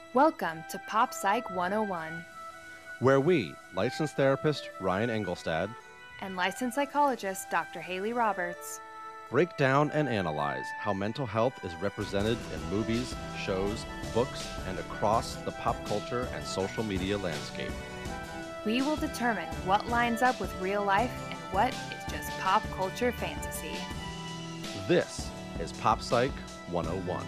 Welcome to Pop Psych 101 where we, licensed therapist Ryan Engelstad, and licensed psychologist Dr. Haley Roberts break down and analyze how mental health is represented in movies, shows, books, and across the pop culture and social media landscape. We will determine what lines up with real life and what is just pop culture fantasy. This is Pop Psych 101.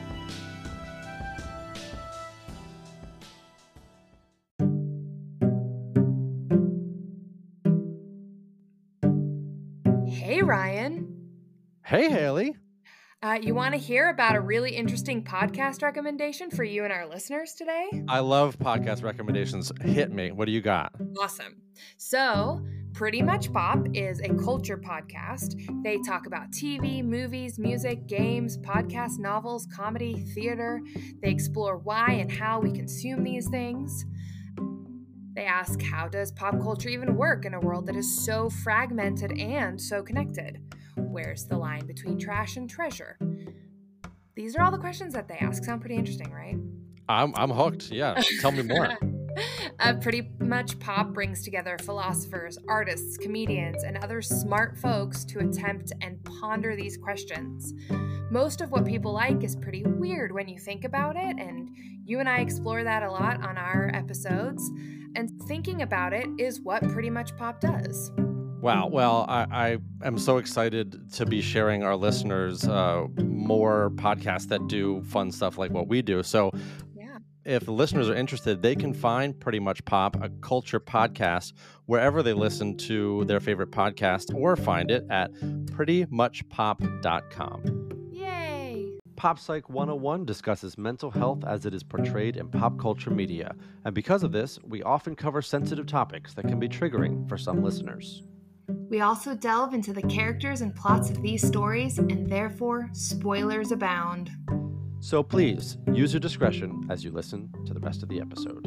Hey, Ryan. Hey, Haley. You want to hear about a really interesting podcast recommendation for you and our listeners today? I love podcast recommendations. Hit me. What do you got? Awesome. So, Pretty Much Pop is a culture podcast. They talk about TV, movies, music, games, podcasts, novels, comedy, theater. They explore why and how we consume these things. They ask, how does pop culture even work in a world that is so fragmented and so connected? Where's the line between trash and treasure? These are all the questions that they ask. Sound pretty interesting, right? I'm hooked. Yeah. Tell me more. Pretty Much Pop brings together philosophers, artists, comedians, and other smart folks to attempt and ponder these questions. Most of what people like is pretty weird when you think about it, and you and I explore that a lot on our episodes. And thinking about it is what Pretty Much Pop does. Wow. Well, I am so excited to be sharing our listeners more podcasts that do fun stuff like what we do. So if the listeners are interested, they can find Pretty Much Pop, a culture podcast, wherever they listen to their favorite podcast, or find it at prettymuchpop.com. Yay! Pop Psych 101 discusses mental health as it is portrayed in pop culture media. And because of this, we often cover sensitive topics that can be triggering for some listeners. We also delve into the characters and plots of these stories, and therefore, spoilers abound. So please, use your discretion as you listen to the rest of the episode.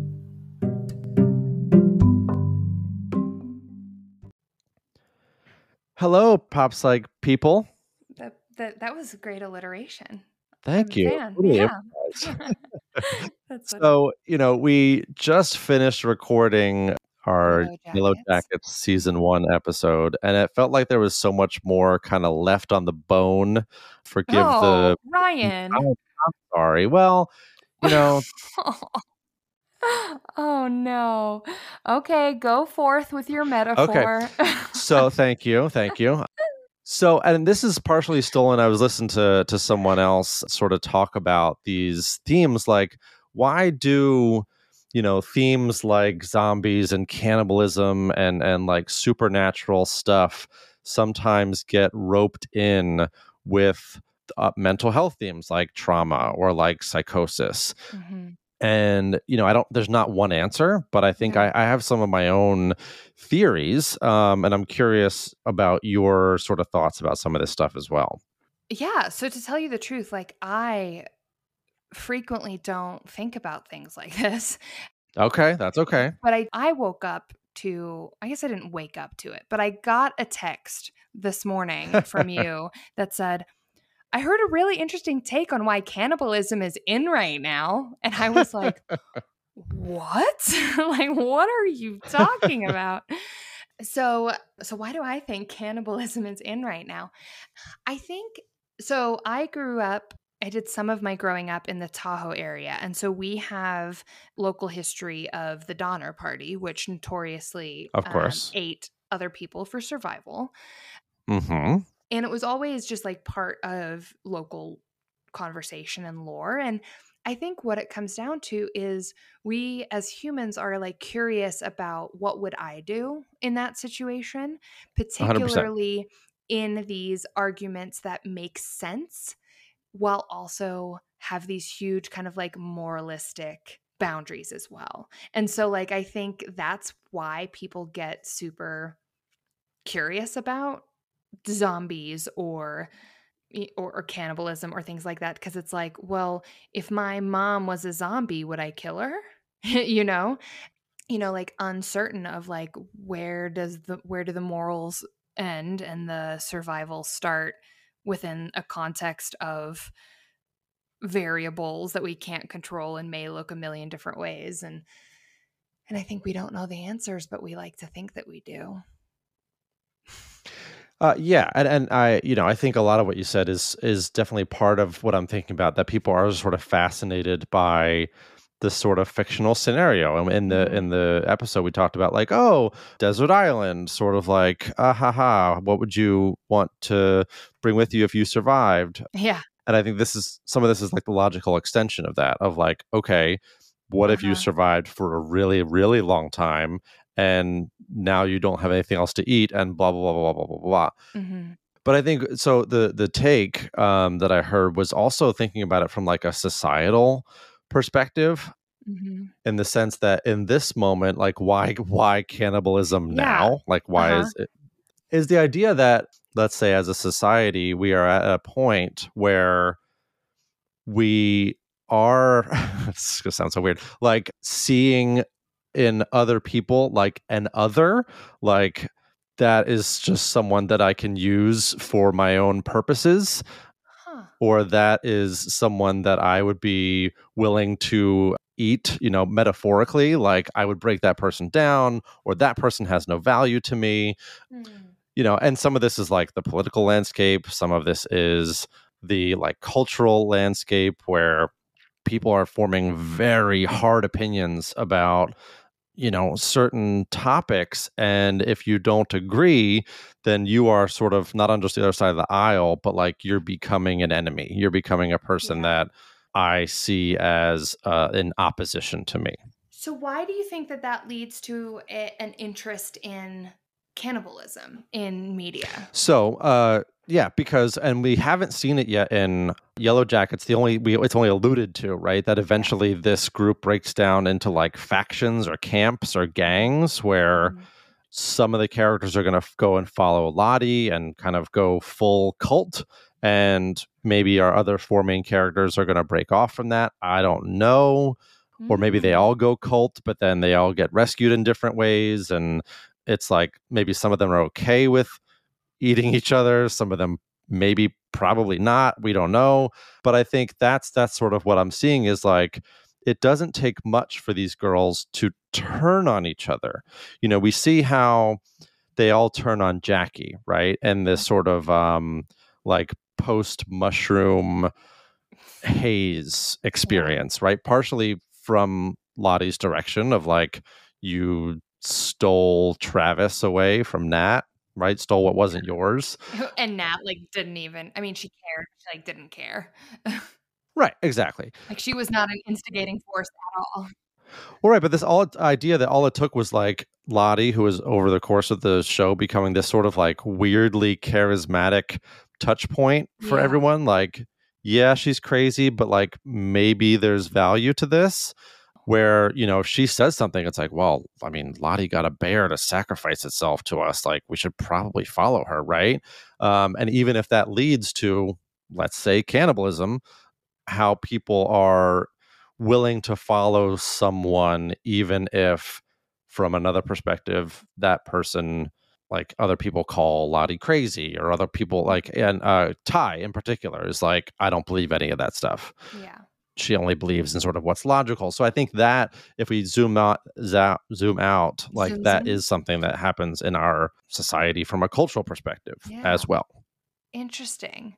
Hello, Pop Psych people. That was a great alliteration. Thank you. Yeah. So, we just finished recording our Yellow Jackets season 1 episode, and it felt like there was so much more kind of left on the bone. Ryan. I'm sorry. Well, Oh no. Okay, go forth with your metaphor. Okay. So thank you. So, and this is partially stolen. I was listening to someone else sort of talk about these themes, like why do themes like zombies and cannibalism and like supernatural stuff sometimes get roped in with mental health themes like trauma or like psychosis. Mm-hmm. And there's not one answer, but I think I have some of my own theories, and I'm curious about your sort of thoughts about some of this stuff as well. Yeah, so to tell you the truth, like I frequently don't think about things like this. Okay, that's okay. But I woke up to, I guess I didn't wake up to it, but I got a text this morning from you that said, I heard a really interesting take on why cannibalism is in right now. And I was like, what? Like, what are you talking about? So why do I think cannibalism is in right now? I think, so I did some of my growing up in the Tahoe area. And so we have local history of the Donner Party, which notoriously of course ate other people for survival. Mm-hmm. And it was always just like part of local conversation and lore. And I think what it comes down to is we as humans are like curious about what would I do in that situation, particularly 100%. In these arguments that make sense while also have these huge kind of like moralistic boundaries as well. And so like I think that's why people get super curious about zombies or cannibalism or things like that, because it's like, well, if my mom was a zombie, would I kill her? Like uncertain of like where do the morals end and the survival start within a context of variables that we can't control and may look a million different ways. And I think we don't know the answers, but we like to think that we do. Yeah, and I, I think a lot of what you said is definitely part of what I'm thinking about. That people are sort of fascinated by this sort of fictional scenario. And in the episode, we talked about like, oh, desert island, sort of like, ah, ha, ha. What would you want to bring with you if you survived? Yeah. And I think some of this is like the logical extension of that. Of like, okay, what if you survived for a really, really long time? And now you don't have anything else to eat, and blah blah blah blah blah blah blah. Mm-hmm. But I think so. The take that I heard was also thinking about it from like a societal perspective, in the sense that in this moment, like why cannibalism now? Like why is the idea that, let's say, as a society, we are at a point where we are this is gonna sound so weird, like seeing in other people like an other, like that is just someone that I can use for my own purposes, or that is someone that I would be willing to eat, metaphorically, like I would break that person down, or that person has no value to me. And some of this is like the political landscape, some of this is the like cultural landscape where people are forming very hard opinions about certain topics, and if you don't agree, then you are sort of not on just the other side of the aisle, but like you're becoming an enemy, you're becoming a person that I see as in opposition to me. So why do you think that leads to an interest in cannibalism in media? So yeah, because, and we haven't seen it yet in Yellow Jackets. It's only alluded to, right? That eventually this group breaks down into like factions or camps or gangs where some of the characters are going to go and follow Lottie and kind of go full cult, and maybe our other four main characters are going to break off from that. I don't know. Or maybe they all go cult, but then they all get rescued in different ways, and it's like maybe some of them are okay with eating each other, some of them maybe probably not, we don't know. But I think that's sort of what I'm seeing, is like it doesn't take much for these girls to turn on each other. We see how they all turn on Jackie, right? And this sort of like post mushroom haze experience, right? Partially from Lottie's direction of like, you stole Travis away from Nat, right? Stole what wasn't yours. And Nat like didn't even, I mean, she cared, she like didn't care. Right, exactly. Like she was not an instigating force at all. All right, but this idea that all it took was like Lottie, who was over the course of the show becoming this sort of like weirdly charismatic touch point for everyone. Like, yeah, she's crazy, but like maybe there's value to this. Where, if she says something, it's like, well, I mean, Lottie got a bear to sacrifice itself to us. Like, we should probably follow her, right? And even if that leads to, let's say, cannibalism, how people are willing to follow someone, even if from another perspective, that person, like other people call Lottie crazy, or other people like, and Ty in particular is like, I don't believe any of that stuff. Yeah. She only believes in sort of what's logical. So I think that if we zoom out, like that is something that happens in our society from a cultural perspective as well. Interesting.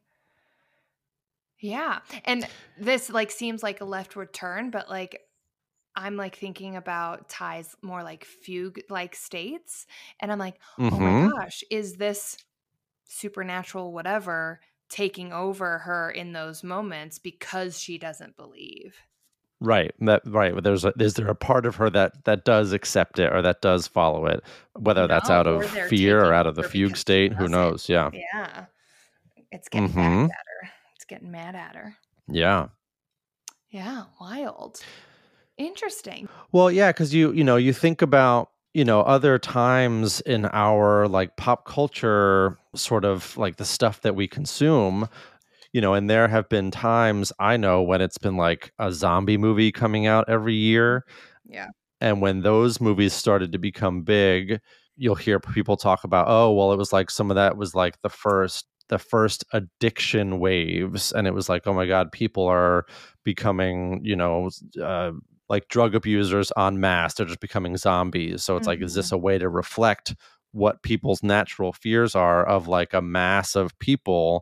Yeah. And this like seems like a leftward turn, but like I'm like thinking about Ty's more like fugue like states. And I'm like, oh my gosh, is this supernatural whatever taking over her in those moments because she doesn't believe? Right. Right. Is there a part of her that does accept it, or that does follow it, whether that's out of fear or out of the fugue state? Who knows? Yeah. Yeah. It's getting back at her. It's getting mad at her. Yeah. Yeah. Wild. Interesting. Well, yeah, because you think about other times in our like pop culture, sort of like the stuff that we consume, and there have been times I know when it's been like a zombie movie coming out every year. Yeah. And when those movies started to become big, you'll hear people talk about, oh, well, it was like some of that was like the first the first addiction waves, and it was like, oh my God, people are becoming, like drug abusers en masse. They're just becoming zombies. So it's like, is this a way to reflect what people's natural fears are of like a mass of people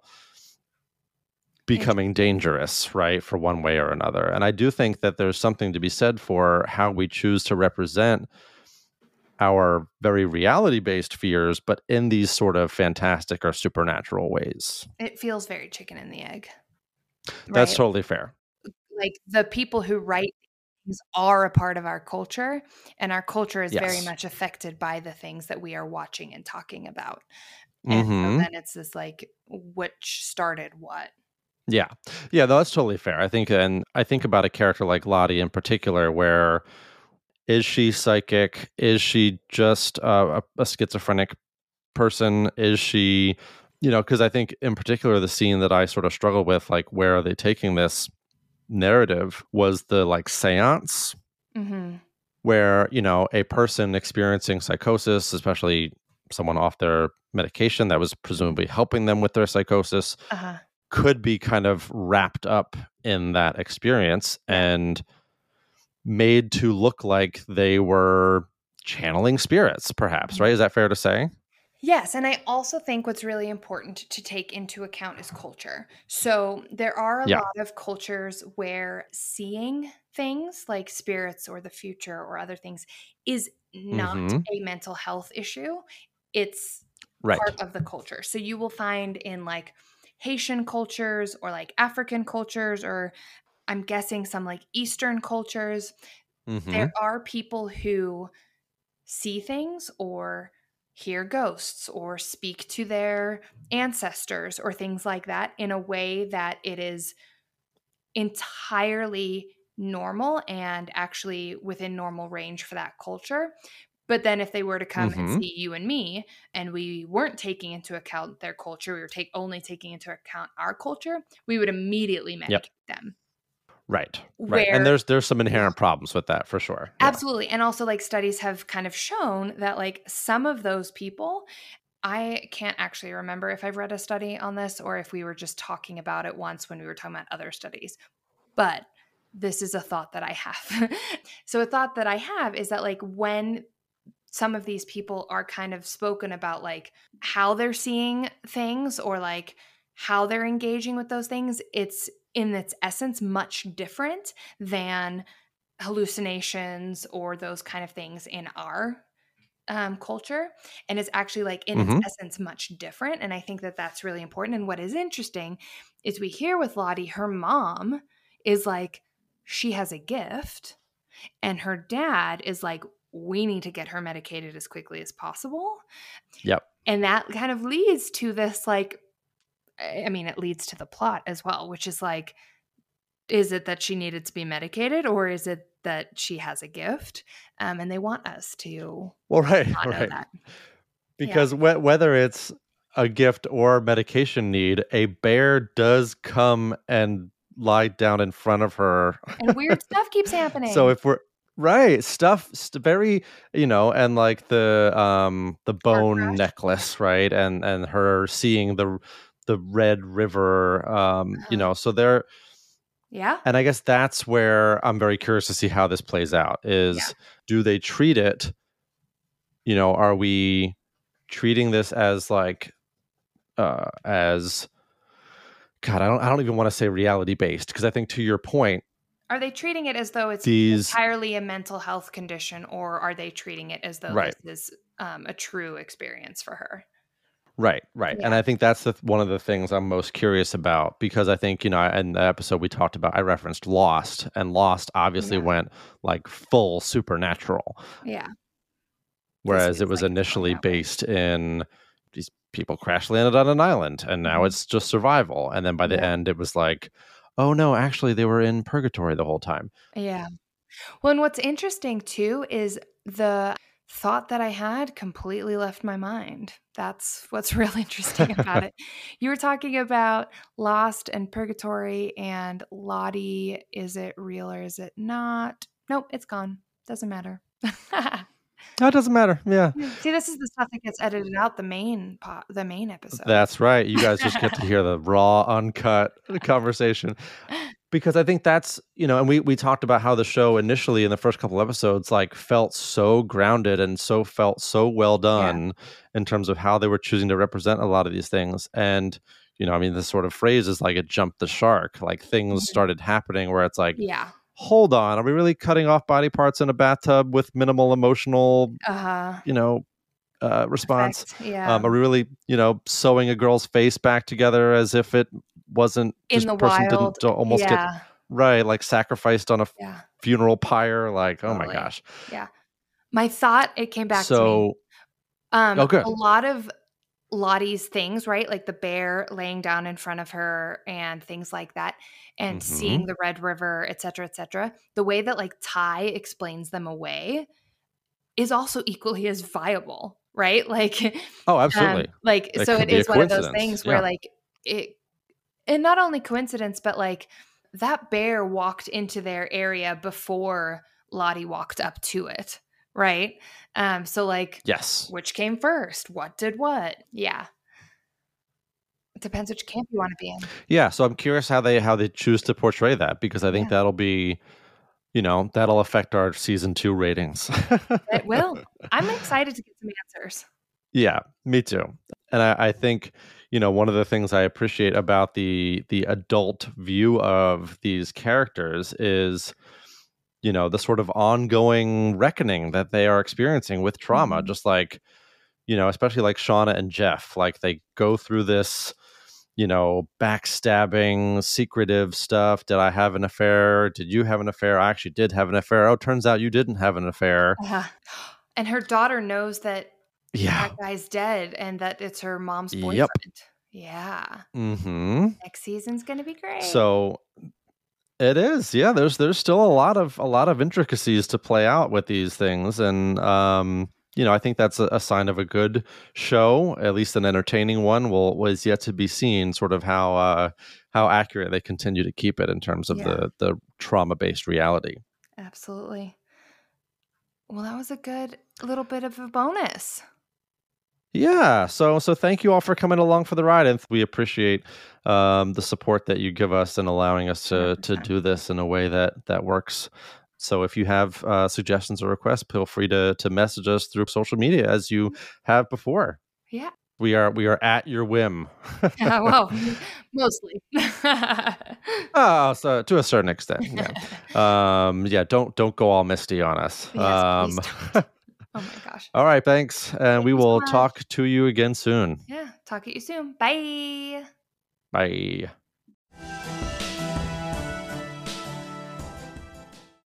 becoming dangerous, right, for one way or another? And I do think that there's something to be said for how we choose to represent our very reality-based fears, but in these sort of fantastic or supernatural ways. It feels very chicken and the egg. That's Right? totally fair. Like the people who write things are a part of our culture, and our culture is very Yes. much affected by the things that we are watching and talking about. And so Mm-hmm. then it's this like, which started what? Yeah. Yeah, no, that's totally fair. I think about a character like Lottie in particular, where is she psychic? Is she just a schizophrenic person? Is she, because I think in particular the scene that I sort of struggle with, like, where are they taking this narrative, was the like seance, where, a person experiencing psychosis, especially someone off their medication that was presumably helping them with their psychosis, could be kind of wrapped up in that experience and made to look like they were channeling spirits, perhaps, right? Is that fair to say? Yes, and I also think what's really important to take into account is culture. So there are a Yeah. lot of cultures where seeing things like spirits or the future or other things is not Mm-hmm. a mental health issue. It's Right. part of the culture. So you will find in like Haitian cultures or like African cultures, or I'm guessing some like Eastern cultures, Mm-hmm. there are people who see things or hear ghosts or speak to their ancestors or things like that in a way that it is entirely normal and actually within normal range for that culture. But then if they were to come and Mm-hmm. see you and me and we weren't taking into account their culture, we were only taking into account our culture, we would immediately Yep. medicate them. Right. Right. And Where there's some inherent problems with that for sure. Yeah. absolutely. And also like studies have kind of shown that like some of those people, I can't actually remember if I've read a study on this or if we were just talking about it once when we were talking about other studies, but this is a thought that I have. So a thought that I have is that like when some of these people are kind of spoken about like how they're seeing things or like how they're engaging with those things, it's in its essence much different than hallucinations or those kind of things in our culture, and it's actually like in its Mm-hmm. essence much different. And I think that that's really important. And what is interesting is we hear with Lottie, her mom is like, she has a gift, and her dad is like, we need to get her medicated as quickly as possible. Yep. And that kind of leads to this like, I mean, it leads to the plot as well, which is like, is it that she needed to be medicated or is it that she has a gift? And they want us to Well, right. not know Right. that. Yeah. Because whether it's a gift or medication need, a bear does come and lie down in front of her. And weird stuff keeps So happening. if we're right, very, and like the Car bone crash. necklace, right? And her seeing the red river, so there. Yeah. And I guess that's where I'm very curious to see how this plays out is, do they treat it, are we treating this as like as God, I don't even want to say reality based, because I think, to your point, Are they treating it as though it's these entirely a mental health condition, or are they treating it as though right. this is a true experience for her? Right, right. And Yeah. I think that's one of the things I'm most curious about, because I think, in the episode we talked about, I referenced Lost, and Lost obviously Yeah. went like full supernatural, Yeah. This whereas it feels was like it's going initially that way. based in these people crash landed on an island, and now Mhm. it's just survival. And then by the Yeah. end, it was like, oh no, actually they were in purgatory the whole time. Yeah. Well, and what's interesting too is the thought that I had completely left my mind. That's what's real interesting about it. You were talking about Lost and Purgatory and Lottie. Is it real or is it not? Nope, it's gone. Doesn't matter. That doesn't matter. Yeah. Yeah. See, this is the stuff that gets edited out the main episode. That's right. You guys just get to hear the raw, uncut conversation. Because I think that's, and we talked about how the show initially in the first couple episodes like felt so grounded and felt so well done in terms of how they were choosing to represent a lot of these things. And, I mean, this sort of phrase is like it jumped the shark. Like things started happening where it's like, Yeah. hold on, are we really cutting off body parts in a bathtub with minimal emotional, response? Effect. Yeah. Are we really, sewing a girl's face back together as if it wasn't In just the person wild. didn't almost get right, like sacrificed on a funeral pyre? Like, oh my gosh. Yeah. My thought, it came back to me. So, oh, good. A lot of Lottie's things, right? Like the bear laying down in front of her and things like that, and seeing the Red River, et cetera, the way that like Ty explains them away is also equally as viable, right? Like, oh, absolutely. So it is one of those things where like it, and not only coincidence, but like that bear walked into their area before Lottie walked up to it. Right. So like, yes, which came first? What did what? Yeah. It depends which camp you want to be in. Yeah. So I'm curious how they choose to portray that, because I think that'll be, that'll affect our season 2 ratings. It will. I'm excited to get some answers. Yeah, me too. And I think, one of the things I appreciate about the adult view of these characters is, the sort of ongoing reckoning that they are experiencing with trauma, just like, especially like Shauna and Jeff, like they go through this, backstabbing, secretive stuff. Did I have an affair? Did you have an affair? I actually did have an affair. Oh, turns out you didn't have an affair. And her daughter knows that that guy's dead and that it's her mom's boyfriend. Yep. Yeah. Next season's going to be great. So it is. Yeah, there's still a lot of intricacies to play out with these things, and I think that's a sign of a good show, at least an entertaining one. Was yet to be seen, sort of how accurate they continue to keep it in terms of the trauma-based reality. Absolutely. Well, that was a good little bit of a bonus. Yeah, so thank you all for coming along for the ride, and we appreciate the support that you give us and allowing us to do this in a way that works. So if you have suggestions or requests, feel free to message us through social media as you have before. Yeah, we are at your whim. Well, mostly. Oh, so to a certain extent, yeah. Don't go all misty on us. Yes, please don't. Oh my gosh. All right, thanks. And we will talk to you again soon. Yeah, talk to you soon. Bye. Bye.